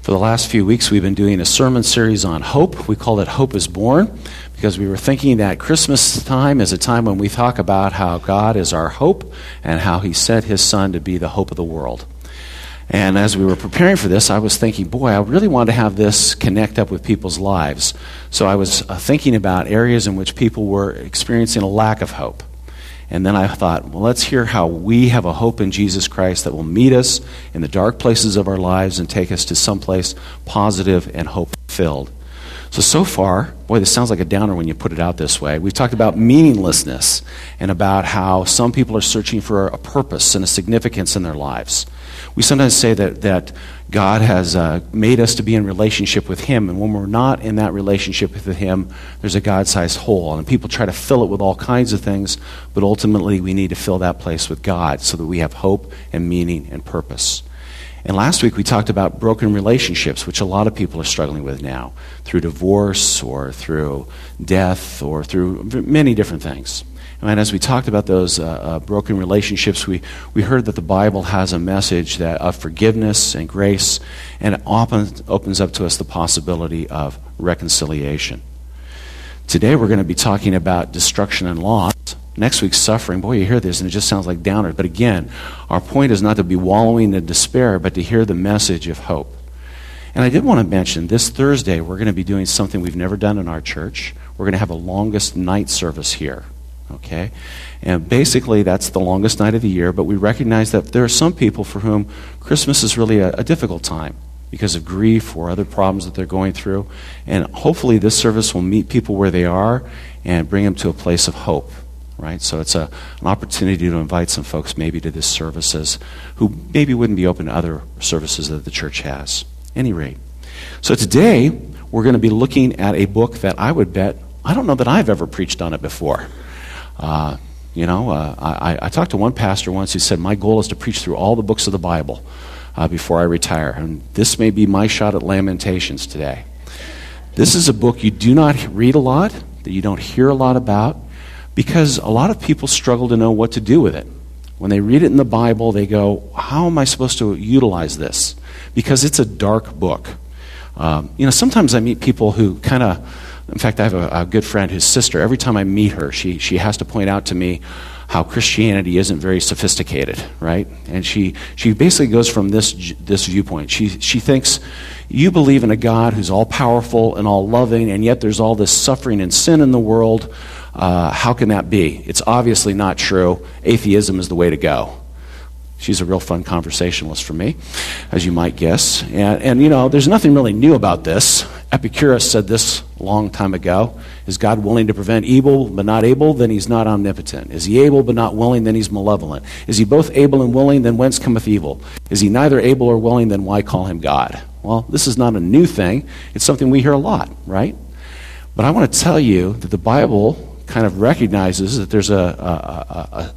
For the last few weeks, we've been doing a sermon series on hope. We called it Hope is Born because we were thinking that Christmas time is a time when we talk about how God is our hope and how he sent his son to be the hope of the world. And as we were preparing for this, I was thinking, boy, I really want to have this connect up with people's lives. So I was thinking about areas in which people were experiencing a lack of hope. And then I thought, well, let's hear how we have a hope in Jesus Christ that will meet us in the dark places of our lives and take us to someplace positive and hope-filled. So far, boy, this sounds like a downer when you put it out this way. We've talked about meaninglessness and about how some people are searching for a purpose and a significance in their lives. We sometimes say that God has made us to be in relationship with him, and when we're not in that relationship with him, there's a God-sized hole, and people try to fill it with all kinds of things, but ultimately we need to fill that place with God so that we have hope and meaning and purpose. And last week we talked about broken relationships, which a lot of people are struggling with now, through divorce or through death or through many different things. And as we talked about those broken relationships, we heard that the Bible has a message of forgiveness and grace, and it often opens up to us the possibility of reconciliation. Today we're going to be talking about destruction and loss. Next week's suffering. Boy, you hear this and it just sounds like downer. But again, our point is not to be wallowing in despair, but to hear the message of hope. And I did want to mention, this Thursday we're going to be doing something we've never done in our church. We're going to have a longest night service here. Okay? And basically that's the longest night of the year, but we recognize that there are some people for whom Christmas is really a difficult time because of grief or other problems that they're going through. And hopefully this service will meet people where they are and bring them to a place of hope. Right? So it's an opportunity to invite some folks maybe to this services who maybe wouldn't be open to other services that the church has. Any rate. So today we're going to be looking at a book that I would bet, I don't know that I've ever preached on it before. I talked to one pastor once who said, my goal is to preach through all the books of the Bible before I retire. And this may be my shot at Lamentations today. This is a book you do not read a lot, that you don't hear a lot about, because a lot of people struggle to know what to do with it. When they read it in the Bible, they go, how am I supposed to utilize this? Because it's a dark book. Sometimes I meet people who kind of, in fact, I have a good friend whose sister, every time I meet her, she has to point out to me how Christianity isn't very sophisticated, right? And she basically goes from this viewpoint. She thinks, you believe in a God who's all-powerful and all-loving, and yet there's all this suffering and sin in the world. How can that be? It's obviously not true. Atheism is the way to go. She's a real fun conversationalist for me, as you might guess. And there's nothing really new about this. Epicurus said this a long time ago. Is God willing to prevent evil but not able? Then he's not omnipotent. Is he able but not willing? Then he's malevolent. Is he both able and willing? Then whence cometh evil? Is he neither able or willing? Then why call him God? Well, this is not a new thing. It's something we hear a lot, right? But I want to tell you that the Bible kind of recognizes that there's a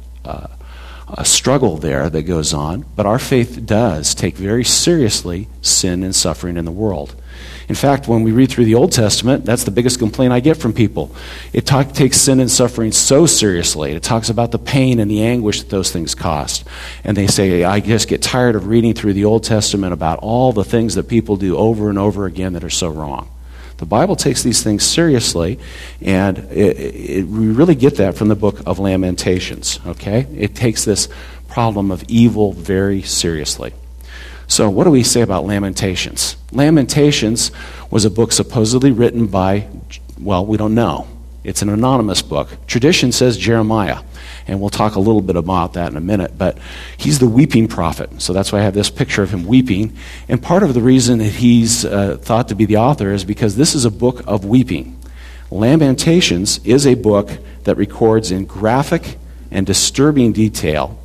struggle there that goes on, but our faith does take very seriously sin and suffering in the world. In fact, when we read through the Old Testament, that's the biggest complaint I get from people. It takes sin and suffering so seriously. It talks about the pain and the anguish that those things cost. And they say, I just get tired of reading through the Old Testament about all the things that people do over and over again that are so wrong. The Bible takes these things seriously, and we really get that from the book of Lamentations, okay? It takes this problem of evil very seriously. So what do we say about Lamentations? Lamentations was a book supposedly written by, well, we don't know. It's an anonymous book. Tradition says Jeremiah, and we'll talk a little bit about that in a minute, but he's the weeping prophet, so that's why I have this picture of him weeping, and part of the reason that he's thought to be the author is because this is a book of weeping. Lamentations is a book that records in graphic and disturbing detail,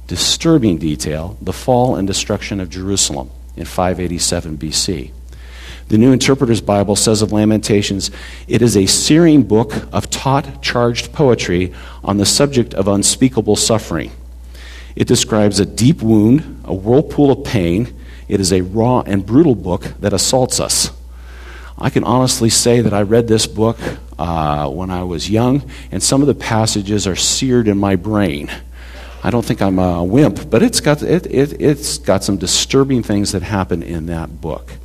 the fall and destruction of Jerusalem in 587 BC. The New Interpreter's Bible says of Lamentations, it is a searing book of taut, charged poetry on the subject of unspeakable suffering. It describes a deep wound, a whirlpool of pain. It is a raw and brutal book that assaults us. I can honestly say that I read this book when I was young, and some of the passages are seared in my brain. I don't think I'm a wimp, but it's got some disturbing things that happen in that book.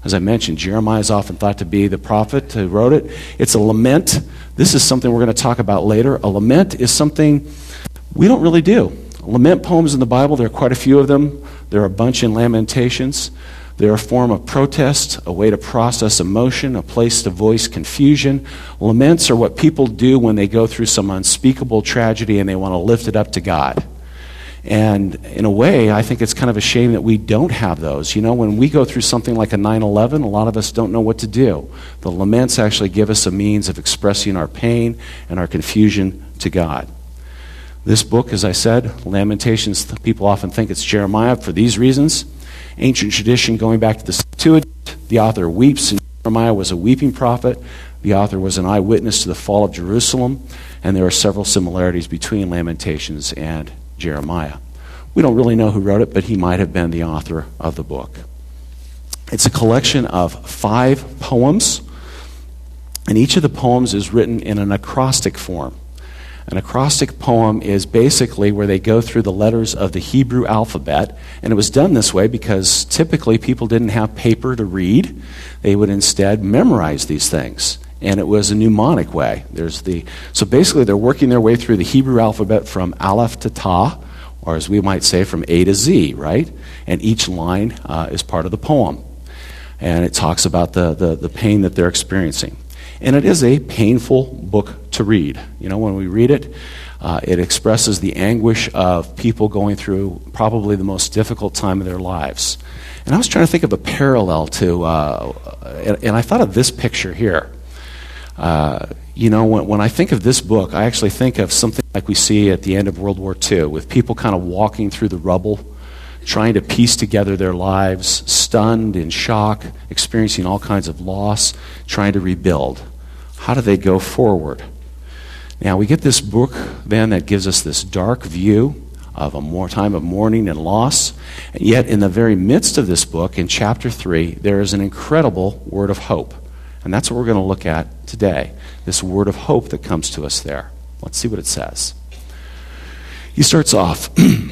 As I mentioned, Jeremiah is often thought to be the prophet who wrote it. It's a lament. This is something we're going to talk about later. A lament is something we don't really do. Lament poems in the Bible, there are quite a few of them. There are a bunch in Lamentations. They're a form of protest, a way to process emotion, a place to voice confusion. Laments are what people do when they go through some unspeakable tragedy and they want to lift it up to God. And in a way, I think it's kind of a shame that we don't have those. You know, when we go through something like a 9/11, a lot of us don't know what to do. The laments actually give us a means of expressing our pain and our confusion to God. This book, as I said, Lamentations, people often think it's Jeremiah for these reasons. Ancient tradition going back to the Septuagint, the author weeps, and Jeremiah was a weeping prophet. The author was an eyewitness to the fall of Jerusalem, and there are several similarities between Lamentations and Jeremiah. We don't really know who wrote it, but he might have been the author of the book. It's a collection of 5 poems, and each of the poems is written in an acrostic form. An acrostic poem is basically where they go through the letters of the Hebrew alphabet, and it was done this way because typically people didn't have paper to read. They would instead memorize these things, and it was a mnemonic way. So basically they're working their way through the Hebrew alphabet from Aleph to Ta, or as we might say, from A to Z, right? And each line is part of the poem, and it talks about the pain that they're experiencing. And it is a painful book to read. You know, when we read it, it expresses the anguish of people going through probably the most difficult time of their lives. And I was trying to think of a parallel to, and I thought of this picture here. You know, when I think of this book, I actually think of something like we see at the end of World War II, with people kind of walking through the rubble, trying to piece together their lives, stunned, in shock, experiencing all kinds of loss, trying to rebuild. How do they go forward? Now, we get this book, then, that gives us this dark view of a time of mourning and loss. And yet, in the very midst of this book, in chapter 3, there is an incredible word of hope. And that's what we're going to look at today, this word of hope that comes to us there. Let's see what it says. He starts off,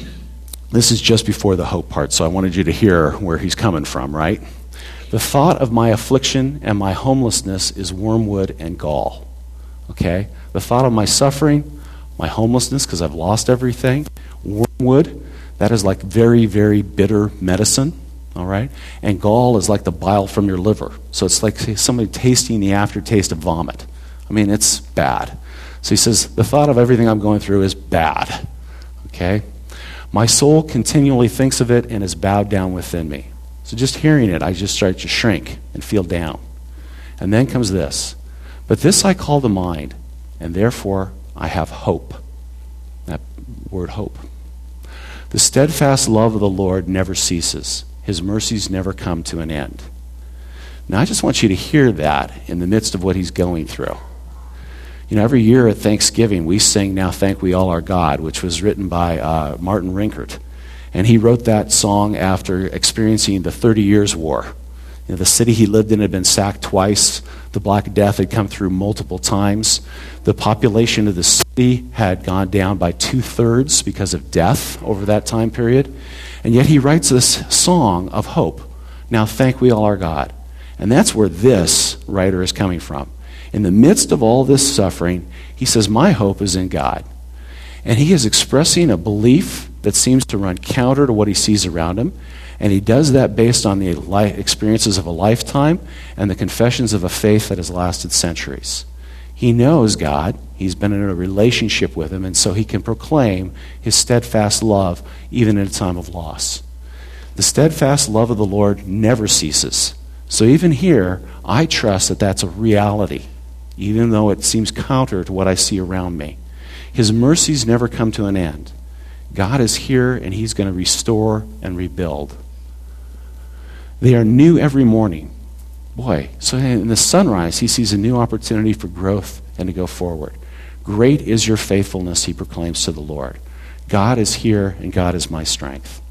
this is just before the hope part, so I wanted you to hear where he's coming from, right? The thought of my affliction and my homelessness is wormwood and gall. Okay? The thought of my suffering, my homelessness, because I've lost everything, wormwood, that is like very, very bitter medicine. All right? And gall is like the bile from your liver. So it's like somebody tasting the aftertaste of vomit. I mean, it's bad. So he says, the thought of everything I'm going through is bad. Okay? My soul continually thinks of it and is bowed down within me. So just hearing it, I just start to shrink and feel down. And then comes this. But this I call to mind, and therefore I have hope. That word hope. The steadfast love of the Lord never ceases. His mercies never come to an end. Now I just want you to hear that in the midst of what he's going through. You know, every year at Thanksgiving, we sing Now Thank We All Our God, which was written by Martin Rinkert. And he wrote that song after experiencing the 30 Years' War. You know, the city he lived in had been sacked twice. The Black Death had come through multiple times. The population of the city had gone down by 2/3 because of death over that time period. And yet he writes this song of hope. Now thank we all our God. And that's where this writer is coming from. In the midst of all this suffering, he says, my hope is in God. And he is expressing a belief that seems to run counter to what he sees around him. And he does that based on the experiences of a lifetime and the confessions of a faith that has lasted centuries. He knows God. He's been in a relationship with him, and so he can proclaim his steadfast love even in a time of loss. The steadfast love of the Lord never ceases. So even here, I trust that that's a reality, even though it seems counter to what I see around me. His mercies never come to an end. God is here, and he's going to restore and rebuild. They are new every morning. Boy, so in the sunrise, he sees a new opportunity for growth and to go forward. Great is your faithfulness, he proclaims to the Lord. God is here, and God is my strength.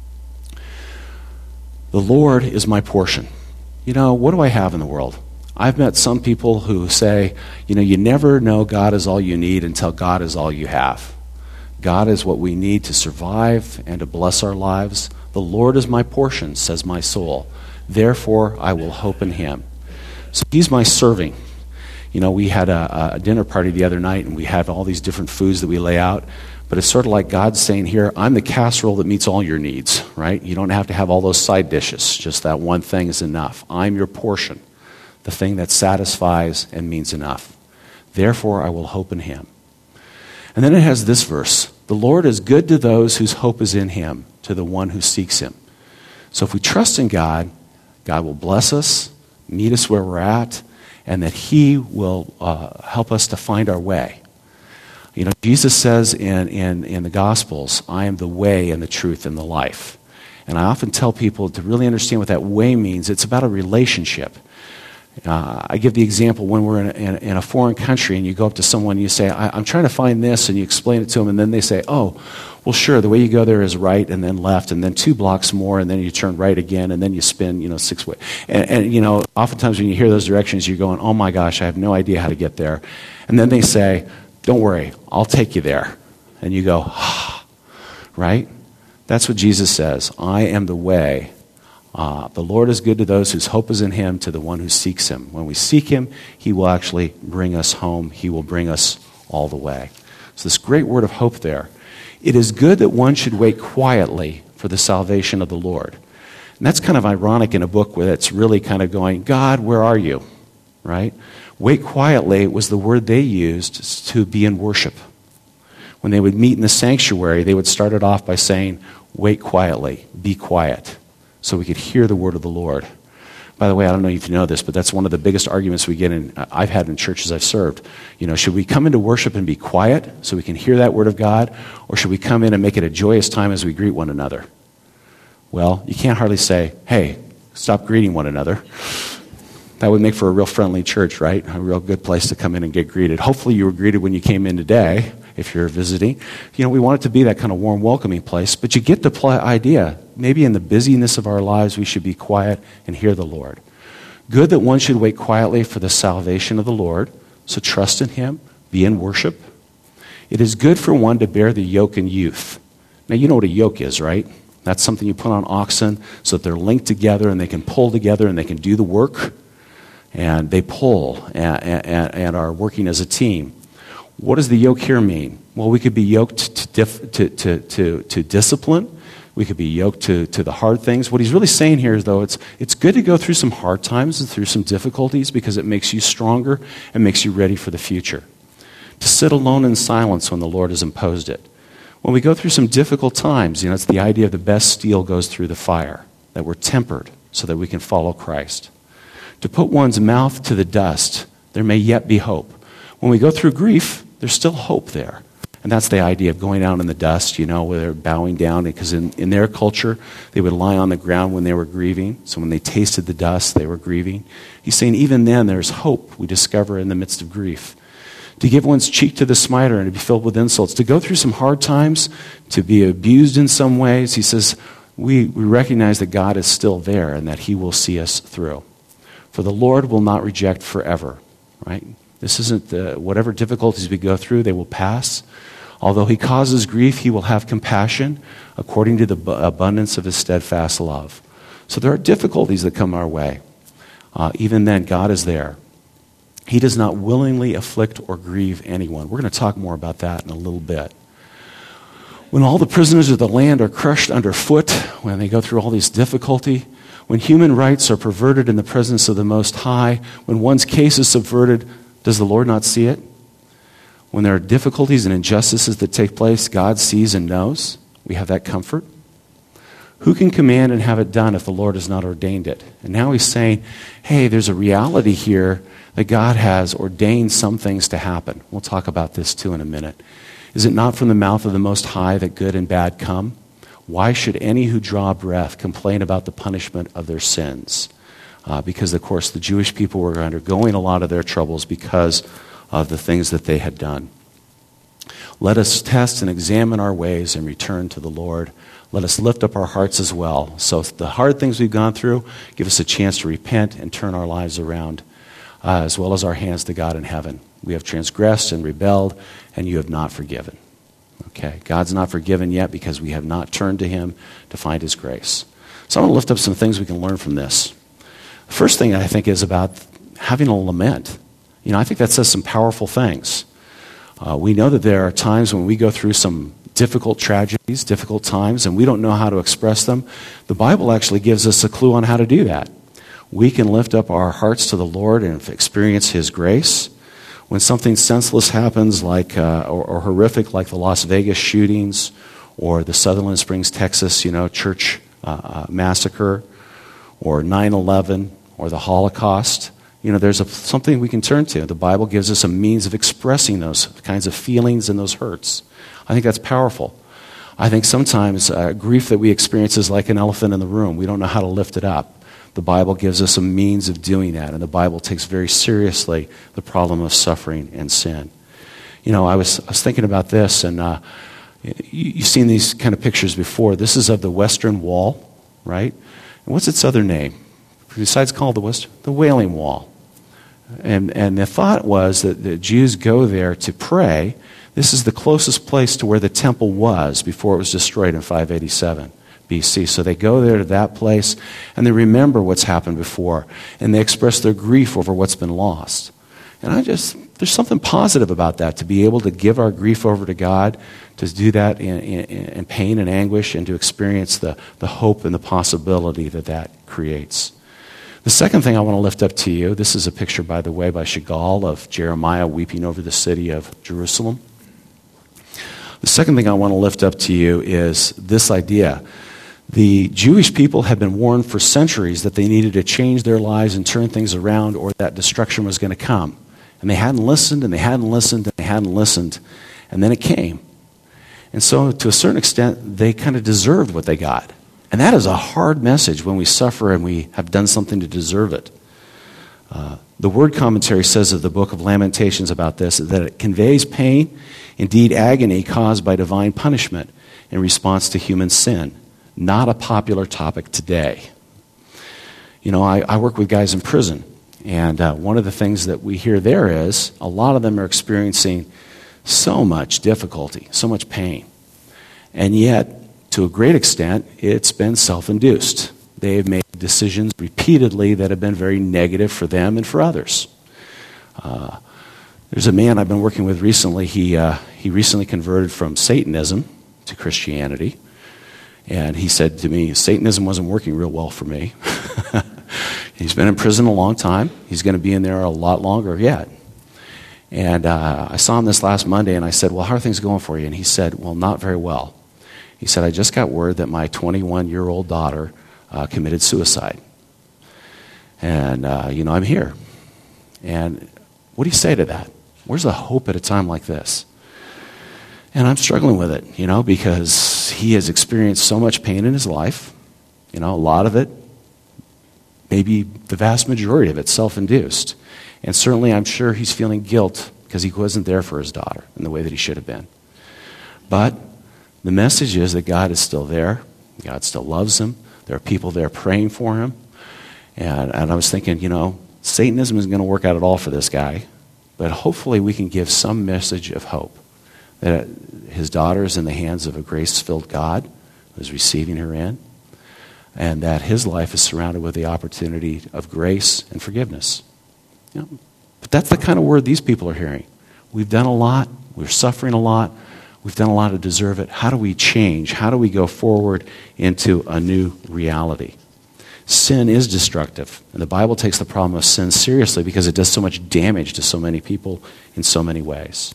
The Lord is my portion. You know, what do I have in the world? I've met some people who say, you know, you never know God is all you need until God is all you have. God is what we need to survive and to bless our lives. The Lord is my portion, says my soul. Therefore, I will hope in him. So he's my serving. You know, we had a dinner party the other night, and we had all these different foods that we lay out. But it's sort of like God saying here, I'm the casserole that meets all your needs, right? You don't have to have all those side dishes. Just that one thing is enough. I'm your portion, the thing that satisfies and means enough. Therefore, I will hope in him. And then it has this verse. The Lord is good to those whose hope is in him, to the one who seeks him. So if we trust in God, God will bless us, meet us where we're at, and that he will help us to find our way. You know, Jesus says in the Gospels, I am the way and the truth and the life. And I often tell people to really understand what that way means. It's about a relationship. I give the example when we're in a foreign country and you go up to someone and you say, I'm trying to find this, and you explain it to them, and then they say, oh, well, sure, the way you go there is right and then left and then 2 blocks more and then you turn right again and then you spin, 6 ways. And oftentimes when you hear those directions, you're going, oh my gosh, I have no idea how to get there. And then they say, don't worry, I'll take you there. And you go, right? That's what Jesus says. I am the way. The Lord is good to those whose hope is in him, to the one who seeks him. When we seek him, he will actually bring us home. He will bring us all the way. So this great word of hope there. It is good that one should wait quietly for the salvation of the Lord. And that's kind of ironic in a book where it's really kind of going, God, where are you? Right? Wait quietly was the word they used to be in worship. When they would meet in the sanctuary, they would start it off by saying, wait quietly, be quiet, so we could hear the word of the Lord. By the way, I don't know if you know this, but that's one of the biggest arguments I've had in churches I've served. Should we come into worship and be quiet so we can hear that word of God, or should we come in and make it a joyous time as we greet one another? Well, you can't hardly say, hey, stop greeting one another. That would make for a real friendly church, right? A real good place to come in and get greeted. Hopefully you were greeted when you came in today, if you're visiting. We want it to be that kind of warm, welcoming place. But you get the idea. Maybe in the busyness of our lives, we should be quiet and hear the Lord. Good that one should wait quietly for the salvation of the Lord. So trust in him. Be in worship. It is good for one to bear the yoke in youth. Now, you know what a yoke is, right? That's something you put on oxen so that they're linked together and they can pull together and they can do the work. And they pull and are working as a team. What does the yoke here mean? Well, we could be yoked to discipline. We could be yoked to the hard things. What he's really saying here is, though, it's good to go through some hard times and through some difficulties because it makes you stronger and makes you ready for the future. To sit alone in silence when the Lord has imposed it. When we go through some difficult times, it's the idea of the best steel goes through the fire, that we're tempered so that we can follow Christ. To put one's mouth to the dust, there may yet be hope. When we go through grief, there's still hope there. And that's the idea of going down in the dust, where they're bowing down. Because in their culture, they would lie on the ground when they were grieving. So when they tasted the dust, they were grieving. He's saying even then there's hope we discover in the midst of grief. To give one's cheek to the smiter and to be filled with insults. To go through some hard times, to be abused in some ways. He says we recognize that God is still there and that he will see us through. For the Lord will not reject forever, right? This isn't whatever difficulties we go through, they will pass. Although he causes grief, he will have compassion according to the abundance of his steadfast love. So there are difficulties that come our way. Even then, God is there. He does not willingly afflict or grieve anyone. We're going to talk more about that in a little bit. When all the prisoners of the land are crushed underfoot, when they go through all this difficulty, when human rights are perverted in the presence of the Most High, when one's case is subverted, does the Lord not see it? When there are difficulties and injustices that take place, God sees and knows. We have that comfort. Who can command and have it done if the Lord has not ordained it? And now he's saying, hey, there's a reality here that God has ordained some things to happen. We'll talk about this too in a minute. Is it not from the mouth of the Most High that good and bad come? Why should any who draw breath complain about the punishment of their sins? Because, of course, the Jewish people were undergoing a lot of their troubles because of the things that they had done. Let us test and examine our ways and return to the Lord. Let us lift up our hearts as well. So the hard things we've gone through give us a chance to repent and turn our lives around, as well as our hands to God in heaven. We have transgressed and rebelled, and you have not forgiven. Okay, God's not forgiven yet because we have not turned to him to find his grace. So I want to lift up some things we can learn from this. The first thing I think is about having a lament. I think that says some powerful things. We know that there are times when we go through some difficult tragedies, difficult times, and we don't know how to express them. The Bible actually gives us a clue on how to do that. We can lift up our hearts to the Lord and experience his grace. When something senseless happens, like or horrific, like the Las Vegas shootings or the Sutherland Springs, Texas, church massacre, or 9/11, or the Holocaust, there's something we can turn to. The Bible gives us a means of expressing those kinds of feelings and those hurts. I think that's powerful. I think sometimes grief that we experience is like an elephant in the room. We don't know how to lift it up. The Bible gives us a means of doing that, and the Bible takes very seriously the problem of suffering and sin. I was thinking about this, and you've seen these kind of pictures before. This is of the Western Wall, right? And what's its other name? Besides called the Wailing Wall. And the thought was that the Jews go there to pray. This is the closest place to where the temple was before it was destroyed in 587 BC. So they go there to that place, and they remember what's happened before, and they express their grief over what's been lost. And there's something positive about that, to be able to give our grief over to God, to do that in pain and anguish, and to experience the hope and the possibility that creates. The second thing I want to lift up to you, this is a picture, by the way, by Chagall of Jeremiah weeping over the city of Jerusalem. The second thing I want to lift up to you is this idea. The Jewish people had been warned for centuries that they needed to change their lives and turn things around, or that destruction was going to come. And they hadn't listened, and they hadn't listened, and they hadn't listened. And then it came. And so, to a certain extent, they kind of deserved what they got. And that is a hard message when we suffer and we have done something to deserve it. The Word Commentary says of the book of Lamentations about this, that it conveys pain, indeed agony, caused by divine punishment in response to human sin. Not a popular topic today. I work with guys in prison, and one of the things that we hear there is a lot of them are experiencing so much difficulty, so much pain. And yet, to a great extent, it's been self-induced. They've made decisions repeatedly that have been very negative for them and for others. There's a man I've been working with recently. He recently converted from Satanism to Christianity. And he said to me, Satanism wasn't working real well for me. He's been in prison a long time. He's going to be in there a lot longer yet. And I saw him this last Monday, and I said, well, how are things going for you? And he said, well, not very well. He said, I just got word that my 21-year-old daughter committed suicide. And, I'm here. And what do you say to that? Where's the hope at a time like this? And I'm struggling with it, because he has experienced so much pain in his life. A lot of it, maybe the vast majority of it, self-induced. And certainly I'm sure he's feeling guilt because he wasn't there for his daughter in the way that he should have been. But the message is that God is still there. God still loves him. There are people there praying for him. And I was thinking, Satanism isn't going to work out at all for this guy. But hopefully we can give some message of hope. That his daughter is in the hands of a grace-filled God who's receiving her in. And that his life is surrounded with the opportunity of grace and forgiveness. But that's the kind of word these people are hearing. We've done a lot. We're suffering a lot. We've done a lot to deserve it. How do we change? How do we go forward into a new reality? Sin is destructive. And the Bible takes the problem of sin seriously because it does so much damage to so many people in so many ways.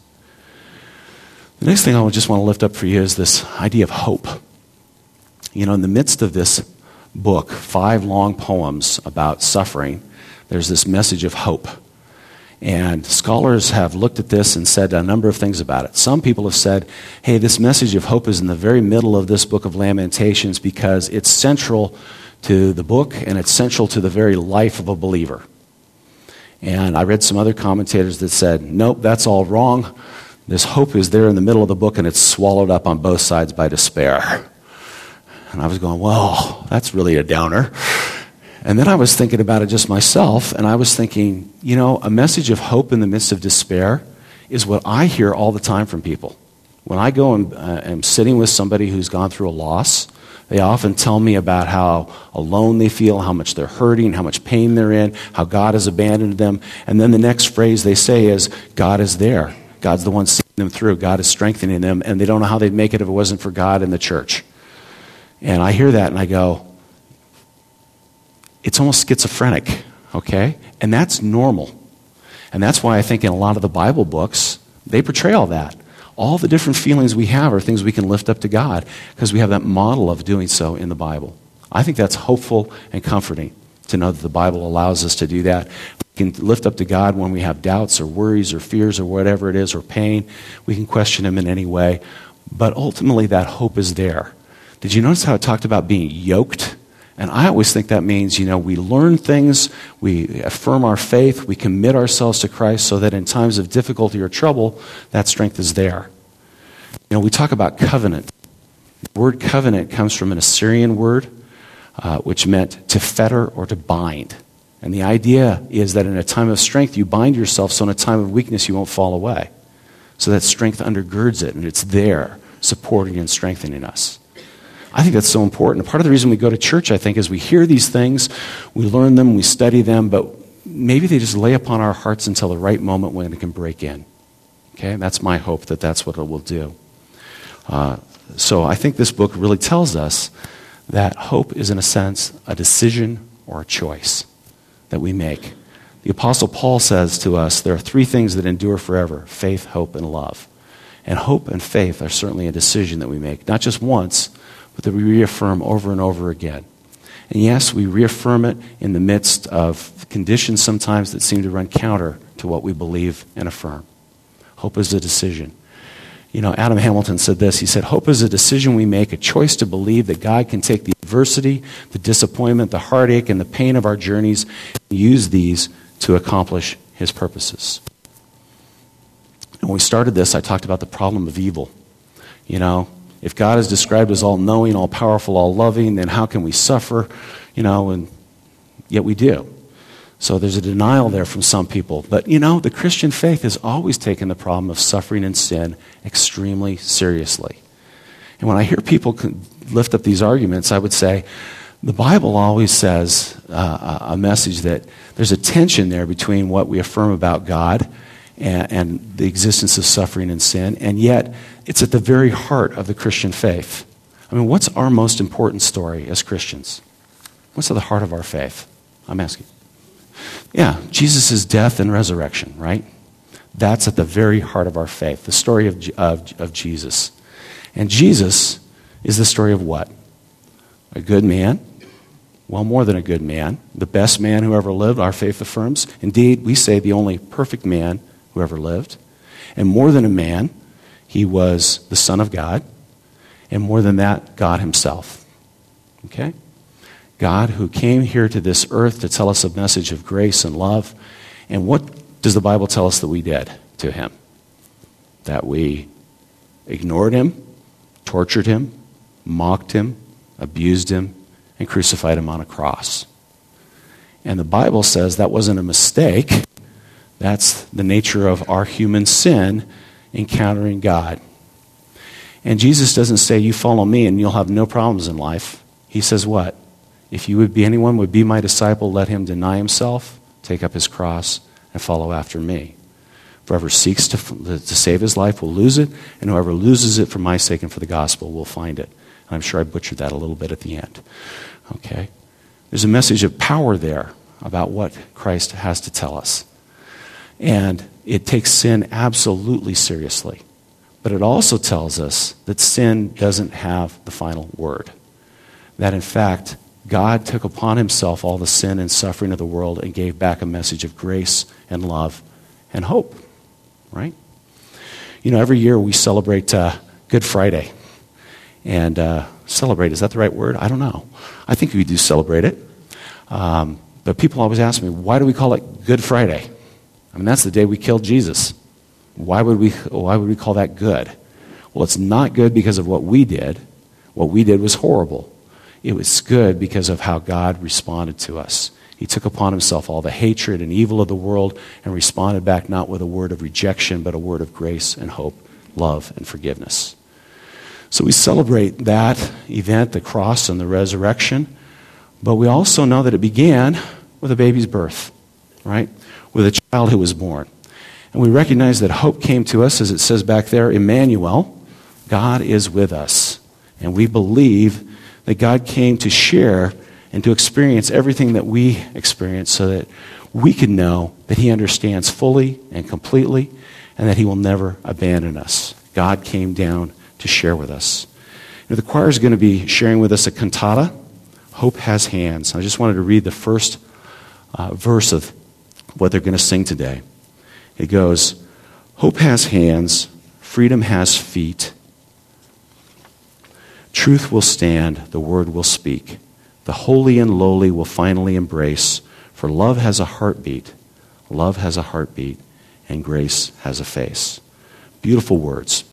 The next thing I just want to lift up for you is this idea of hope. In the midst of this book, 5 long poems about suffering, there's this message of hope. And scholars have looked at this and said a number of things about it. Some people have said, hey, this message of hope is in the very middle of this book of Lamentations because it's central to the book and it's central to the very life of a believer. And I read some other commentators that said, nope, that's all wrong. This hope is there in the middle of the book and it's swallowed up on both sides by despair. And I was going, well, that's really a downer. And then I was thinking about it just myself, and I was thinking, a message of hope in the midst of despair is what I hear all the time from people. When I go and am sitting with somebody who's gone through a loss, they often tell me about how alone they feel, how much they're hurting, how much pain they're in, how God has abandoned them. And then the next phrase they say is, God is there. God's the one seeing them through. God is strengthening them. And they don't know how they'd make it if it wasn't for God and the church. And I hear that and I go, it's almost schizophrenic, okay? And that's normal. And that's why I think in a lot of the Bible books, they portray all that. All the different feelings we have are things we can lift up to God because we have that model of doing so in the Bible. I think that's hopeful and comforting to know that the Bible allows us to do that. We can lift up to God when we have doubts or worries or fears or whatever it is or pain. We can question Him in any way. But ultimately that hope is there. Did you notice how it talked about being yoked? And I always think that means, we learn things, we affirm our faith, we commit ourselves to Christ so that in times of difficulty or trouble, that strength is there. We talk about covenant. The word covenant comes from an Assyrian word, which meant to fetter or to bind. And the idea is that in a time of strength, you bind yourself so in a time of weakness, you won't fall away. So that strength undergirds it, and it's there, supporting and strengthening us. I think that's so important. Part of the reason we go to church, I think, is we hear these things, we learn them, we study them, but maybe they just lay upon our hearts until the right moment when it can break in. Okay? That's my hope that that's what it will do. So I think this book really tells us that hope is, in a sense, a decision or a choice that we make. The Apostle Paul says to us, there are three things that endure forever: faith, hope, and love. And hope and faith are certainly a decision that we make, not just once, but that we reaffirm over and over again. And yes, we reaffirm it in the midst of conditions sometimes that seem to run counter to what we believe and affirm. Hope is a decision. Adam Hamilton said this. He said, hope is a decision we make, a choice to believe that God can take the adversity, the disappointment, the heartache, and the pain of our journeys and use these to accomplish His purposes. And when we started this, I talked about the problem of evil. If God is described as all-knowing, all-powerful, all-loving, then how can we suffer? And yet we do. So there's a denial there from some people. But, the Christian faith has always taken the problem of suffering and sin extremely seriously. And when I hear people lift up these arguments, I would say the Bible always says a message that there's a tension there between what we affirm about God and the existence of suffering and sin, and yet it's at the very heart of the Christian faith. What's our most important story as Christians? What's at the heart of our faith? I'm asking. Yeah, Jesus' death and resurrection, right? That's at the very heart of our faith, the story of Jesus. And Jesus is the story of what? A good man? Well, more than a good man. The best man who ever lived, our faith affirms. Indeed, we say the only perfect man who ever lived. And more than a man, He was the Son of God. And more than that, God Himself. Okay? God who came here to this earth to tell us a message of grace and love. And what does the Bible tell us that we did to Him? That we ignored Him, tortured Him, mocked Him, abused Him, and crucified Him on a cross. And the Bible says that wasn't a mistake. That's the nature of our human sin encountering God. And Jesus doesn't say, you follow me and you'll have no problems in life. He says what? If anyone would be my disciple, let him deny himself, take up his cross, and follow after me. Whoever seeks to save his life will lose it, and whoever loses it for my sake and for the gospel will find it. And I'm sure I butchered that a little bit at the end. Okay? There's a message of power there about what Christ has to tell us. And it takes sin absolutely seriously. But it also tells us that sin doesn't have the final word. That in fact, God took upon Himself all the sin and suffering of the world and gave back a message of grace and love and hope. Right? Every year we celebrate Good Friday. And celebrate, is that the right word? I don't know. I think we do celebrate it. But people always ask me, why do we call it Good Friday? That's the day we killed Jesus. Why would we call that good? Well, it's not good because of what we did. What we did was horrible. It was good because of how God responded to us. He took upon Himself all the hatred and evil of the world and responded back not with a word of rejection, but a word of grace and hope love, and forgiveness. So we celebrate that event, the cross and the resurrection, but we also know that it began with a baby's birth, right? With a child who was born. And we recognize that hope came to us, as it says back there, Emmanuel, God is with us. And we believe that God came to share and to experience everything that we experience so that we can know that he understands fully and completely and that he will never abandon us. God came down to share with us. Now, the choir is going to be sharing with us a cantata, Hope Has Hands. I just wanted to read the first verse of what they're going to sing today. It goes, hope has hands, freedom has feet. Truth will stand, the word will speak. The holy and lowly will finally embrace, for love has a heartbeat, and grace has a face. Beautiful words.